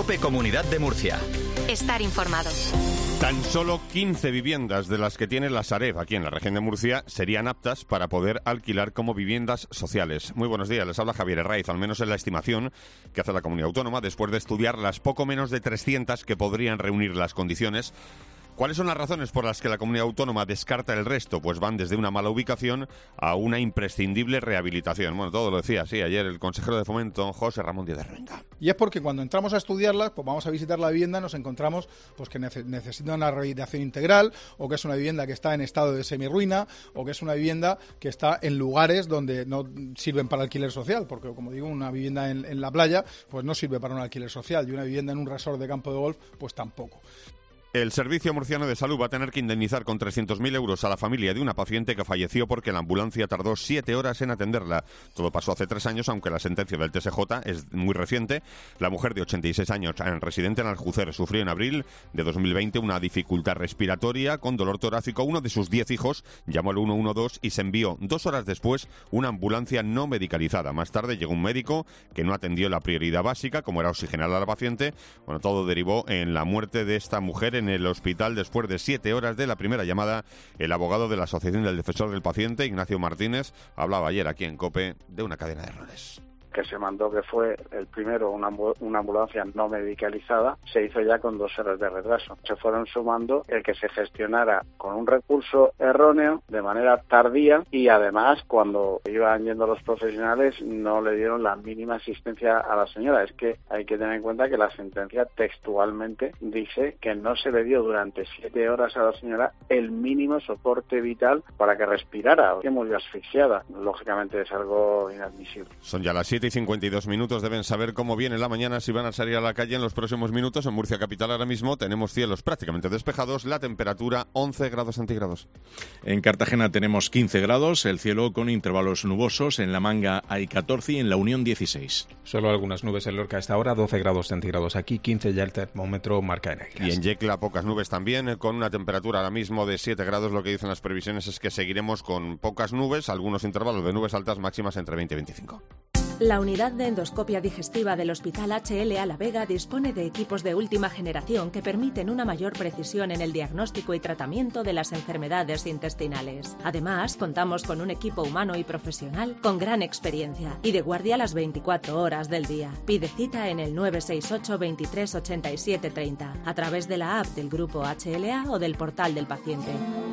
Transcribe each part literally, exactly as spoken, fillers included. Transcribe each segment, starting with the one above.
COPE Comunidad de Murcia. Estar informado. Tan solo quince viviendas de las que tiene la Sareb aquí en la región de Murcia serían aptas para poder alquilar como viviendas sociales. Muy buenos días, les habla Javier Herraiz, al menos en la estimación que hace la comunidad autónoma después de estudiar las poco menos de trescientas que podrían reunir las condiciones. ¿Cuáles son las razones por las que la comunidad autónoma descarta el resto? Pues van desde una mala ubicación a una imprescindible rehabilitación. Bueno, todo lo decía así ayer el consejero de Fomento, José Ramón Díaz de Ruenga. Y es porque cuando entramos a estudiarlas, pues vamos a visitar la vivienda, nos encontramos pues que nece- necesita una rehabilitación integral, o que es una vivienda que está en estado de semirruina, o que es una vivienda que está en lugares donde no sirven para alquiler social, porque como digo, una vivienda en, en la playa pues no sirve para un alquiler social, y una vivienda en un resort de campo de golf pues tampoco. El Servicio Murciano de Salud va a tener que indemnizar con trescientos mil euros a la familia de una paciente que falleció porque la ambulancia tardó siete horas en atenderla. Todo pasó hace tres años, aunque la sentencia del T S J es muy reciente. La mujer de ochenta y seis años, residente en Aljucer, sufrió en abril de dos mil veinte una dificultad respiratoria con dolor torácico. Uno de sus diez hijos llamó al uno uno dos y se envió dos horas después una ambulancia no medicalizada. Más tarde llegó un médico que no atendió la prioridad básica, como era oxigenar a la paciente. Bueno, todo derivó en la muerte de esta mujer en el hospital después de siete horas de la primera llamada. El abogado de la Asociación del Defensor del Paciente, Ignacio Martínez, hablaba ayer aquí en COPE de una cadena de errores. Que se mandó, que fue el primero, una, una ambulancia no medicalizada, se hizo ya con dos horas de retraso. Se fueron sumando el que se gestionara con un recurso erróneo, de manera tardía, y además cuando iban yendo los profesionales no le dieron la mínima asistencia a la señora. Es que hay que tener en cuenta que la sentencia textualmente dice que no se le dio durante siete horas a la señora el mínimo soporte vital para que respirara, que murió asfixiada. Lógicamente es algo inadmisible. Son ya las siete y cincuenta y dos minutos, deben saber cómo viene la mañana, si van a salir a la calle en los próximos minutos. En Murcia capital ahora mismo tenemos cielos prácticamente despejados, la temperatura once grados centígrados. En Cartagena tenemos quince grados, el cielo con intervalos nubosos, en La Manga hay catorce y en La Unión dieciséis. Solo algunas nubes en Lorca a esta hora, doce grados centígrados aquí, quince ya el termómetro marca en Águilas. Y en Yecla pocas nubes también, con una temperatura ahora mismo de siete grados. Lo que dicen las previsiones es que seguiremos con pocas nubes, algunos intervalos de nubes altas máximas entre veinte y veinticinco. La unidad de endoscopia digestiva del Hospital H L A La Vega dispone de equipos de última generación que permiten una mayor precisión en el diagnóstico y tratamiento de las enfermedades intestinales. Además, contamos con un equipo humano y profesional con gran experiencia y de guardia las veinticuatro horas del día. Pide cita en el nueve seis ocho, veintitrés, ochenta y siete, treinta a través de la app del Grupo H L A o del portal del paciente.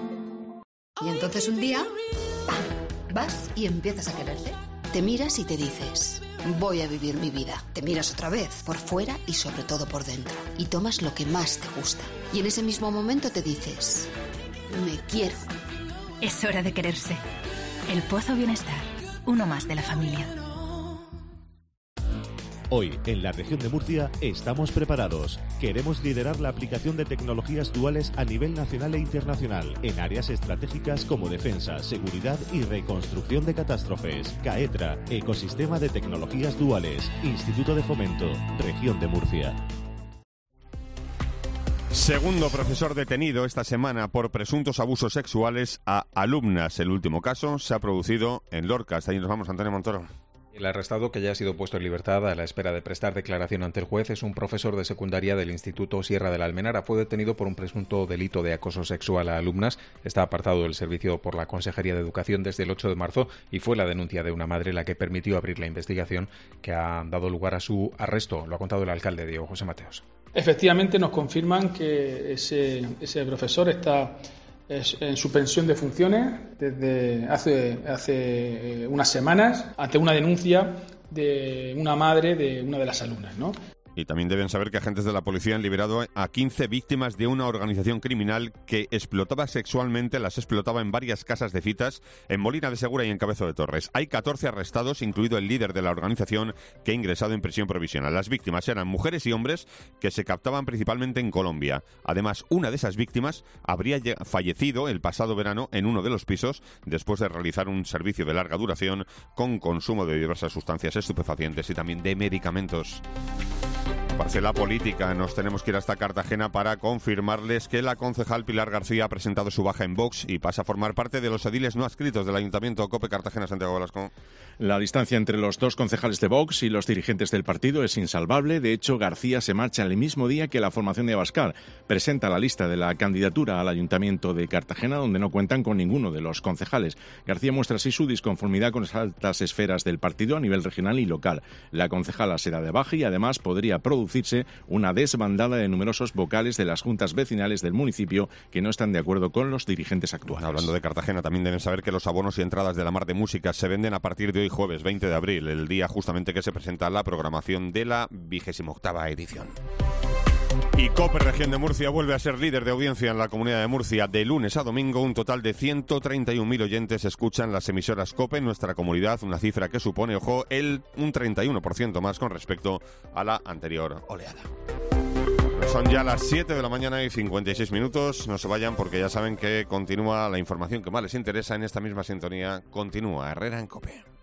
Y entonces un día, ¡pam!, vas y empiezas a quererte. Te miras y te dices, voy a vivir mi vida. Te miras otra vez, por fuera y sobre todo por dentro. Y tomas lo que más te gusta. Y en ese mismo momento te dices, me quiero. Es hora de quererse. El Pozo Bienestar, uno más de la familia. Hoy, en la región de Murcia, estamos preparados. Queremos liderar la aplicación de tecnologías duales a nivel nacional e internacional, en áreas estratégicas como defensa, seguridad y reconstrucción de catástrofes. CAETRA, Ecosistema de Tecnologías Duales, Instituto de Fomento, Región de Murcia. Segundo profesor detenido esta semana por presuntos abusos sexuales a alumnas. El último caso se ha producido en Lorca. Hasta ahí nos vamos, Antonio Montoro. El arrestado, que ya ha sido puesto en libertad a la espera de prestar declaración ante el juez, es un profesor de secundaria del Instituto Sierra de la Almenara. Fue detenido por un presunto delito de acoso sexual a alumnas. Está apartado del servicio por la Consejería de Educación desde el ocho de marzo y fue la denuncia de una madre la que permitió abrir la investigación que ha dado lugar a su arresto. Lo ha contado el alcalde Diego José Mateos. Efectivamente, nos confirman que ese, ese profesor está en suspensión de funciones desde hace, hace unas semanas ante una denuncia de una madre de una de las alumnas, ¿no? Y también deben saber que agentes de la policía han liberado a quince víctimas de una organización criminal que explotaba sexualmente, las explotaba en varias casas de citas en Molina de Segura y en Cabezo de Torres. Hay catorce arrestados, incluido el líder de la organización, que ha ingresado en prisión provisional. Las víctimas eran mujeres y hombres que se captaban principalmente en Colombia. Además, una de esas víctimas habría fallecido el pasado verano en uno de los pisos después de realizar un servicio de larga duración con consumo de diversas sustancias estupefacientes y también de medicamentos. Parte la política, nos tenemos que ir hasta Cartagena para confirmarles que la concejal Pilar García ha presentado su baja en Vox y pasa a formar parte de los ediles no adscritos del Ayuntamiento. COPE Cartagena, Santiago Velasco. La distancia entre los dos concejales de Vox y los dirigentes del partido es insalvable. De hecho, García se marcha el mismo día que la formación de Abascal presenta la lista de la candidatura al Ayuntamiento de Cartagena, donde no cuentan con ninguno de los concejales. García muestra así su disconformidad con las altas esferas del partido a nivel regional y local. La concejala será de baja y además podría producirse una desbandada de numerosos vocales de las juntas vecinales del municipio que no están de acuerdo con los dirigentes actuales. Hablando de Cartagena, también deben saber que los abonos y entradas de la Mar de Música se venden a partir de hoy, jueves veinte de abril, el día justamente que se presenta la programación de la vigésima octava edición. Y COPE Región de Murcia vuelve a ser líder de audiencia en la Comunidad de Murcia. De lunes a domingo, un total de ciento treinta y un mil oyentes escuchan las emisoras COPE en nuestra comunidad, una cifra que supone, ojo, el un treinta y uno por ciento más con respecto a la anterior oleada. Son ya las siete de la mañana y cincuenta y seis minutos. No se vayan porque ya saben que continúa la información que más les interesa en esta misma sintonía. Continúa Herrera en COPE.